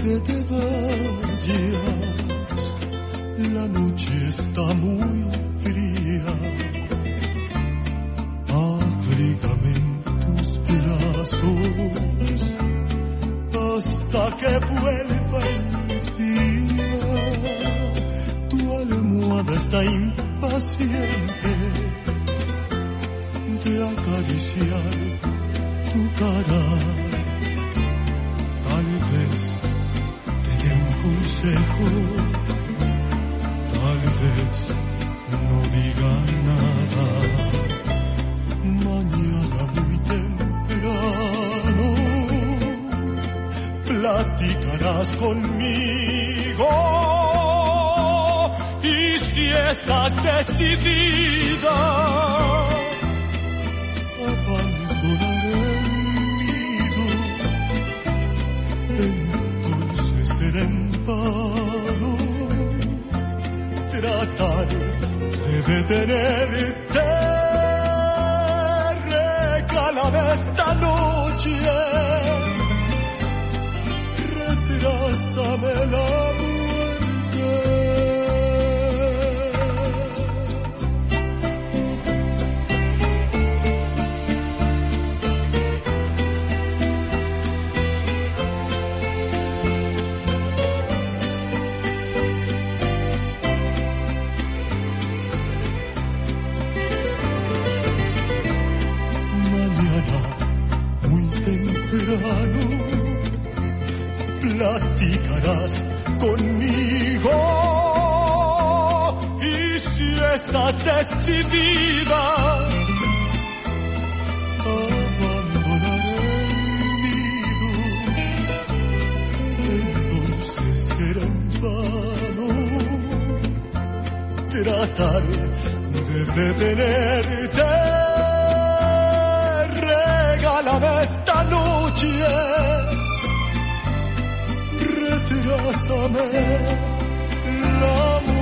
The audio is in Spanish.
que te vayas, la noche está muy fría. Abrígame en tus brazos hasta que vuelva el día. Tu almohada está impaciente de acariciar tu cara. Tal vez te dé un consejo, tal vez no diga nada. Mañana muy temprano platicarás conmigo, y si estás decidida a abandonar el nido, entonces será en vano tratar de detenerte. Regálame esta noche, retrásame la muerte. Platicarás conmigo, y si estás decidida a abandonar el nido, entonces será en vano tratar de detenerte. Regálame esta noche, retrásame la muerte.